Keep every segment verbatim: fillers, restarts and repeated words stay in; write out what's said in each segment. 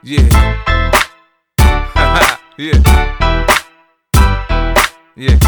Yeah. Yeah. Yeah.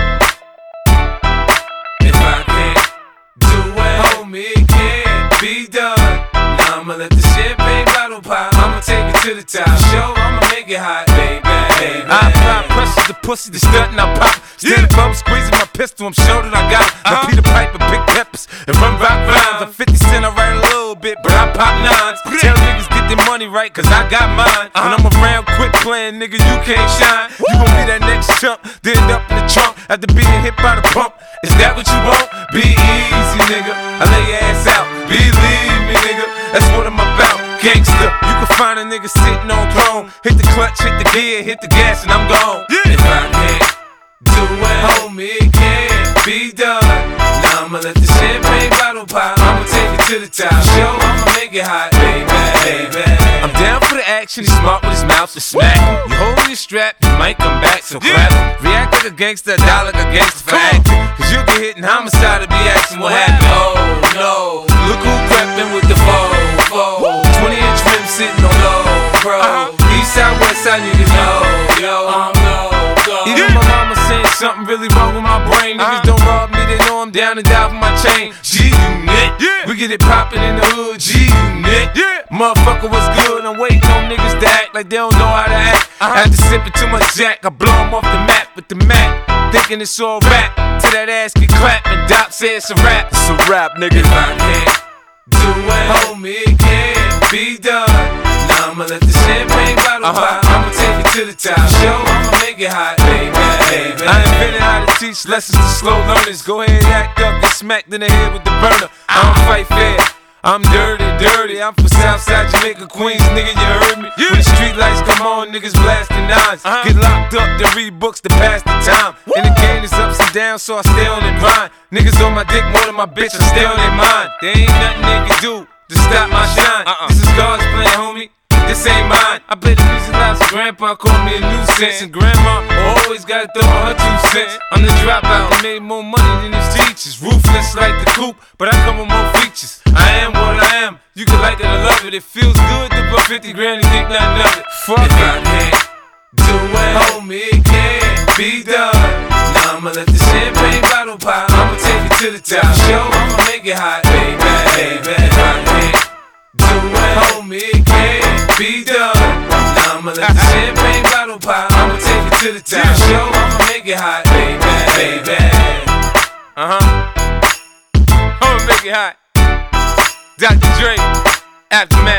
If I can't do it, homie, it can't be done. Now I'ma let the champagne bottle pop. I'ma take it to the top. Show, I'ma make it hot, baby. baby. I apply pressure to pussy, the stunt and I pop. Stand above, squeezing my pistol, I'm sure that I got it. Now Peter Piper, big peppers, and run rock rhymes. I'm fifty cent, I write a little bit, but I pop nines. Tell niggas get their money right, cause I got mine. When I'm around, quit playing, nigga, you can't shine. You gon' be that next chump, then end up in the trunk after being hit by the pump. Is that what you want? Be easy, nigga. I lay your ass out. Believe me, nigga. That's what I'm about. Gangsta. You can find a nigga sitting on throne. Hit the clutch, hit the gear, hit the gas, and I'm gone. Yeah. If I can't do it, homie, it can't be done. Now I'ma let the champagne bottle pop. I'ma take it to the top. Show, I'ma make it hot, baby, baby. I'm down for the action. He's smart with his mouth to smack. You holding your strap, you might come back, so clap. React like a gangster, die like a gangster for acting. Cause you'll get hit in homicide to be asking what happened. Oh no, look who crept in with the foe, foe. twenty inch rim sitting on low, bro. East side, west side, niggas know, yo, I'm low, go. Even my mama saying something really wrong with my brain. Niggas don't rob me, they know I'm down and die for my chain. G-Unit, yeah. We get it poppin' in the hood, G-Unit, yeah. Motherfucker, what's good? I'm waiting on niggas to act like they don't know how to act. I had to sip it too much Jack, I blow them off the map with the Mac. Thinking it's all rap, till that ass get clapped and Doc says it's a rap. It's a rap, nigga. If I can't do it, homie, it can't be done. Now I'ma let the champagne bottle uh-huh. pop. I'ma take it to the top. Show, I'ma make it hot, baby, baby. I invented how to teach lessons to slow learners. Go ahead, act up, get smacked in the head with the burner. I don't fight fair. I'm dirty, dirty. I'm from Southside Jamaica, Queens, nigga, you heard me? Yeah. When the street lights come on, niggas blasting nines. Uh-huh. Get locked up, then read books to pass the time. Woo. And the game is ups and downs, so I stay on their mind. Niggas on my dick more than my bitch, I stay on their mind. There ain't nothing they can do to stop my shine. Uh-uh. This is God's plan, homie. This ain't mine. I play the music loud, so grandpa called me a nuisance. And grandma always gotta throw her two cents. I'm the dropout that made more money than his teachers. Ruthless like the coupe, but I come with more features. I am what I am. You can like it or love it. It feels good to put fifty grand and think nothing of it. Fuck if it. I can't do it, homie, it can't be done. Now I'ma let the champagne bottle pop. I'ma take it to the top. Show, I'ma make it hot, baby, baby. If I can't do it, homie, it can't be done. Now I'ma let the champagne bottle pop. I'ma take it to the top. Show, I'ma make it hot, baby, baby. Uh huh. I'ma make it hot. Doctor Dre, Aftermath.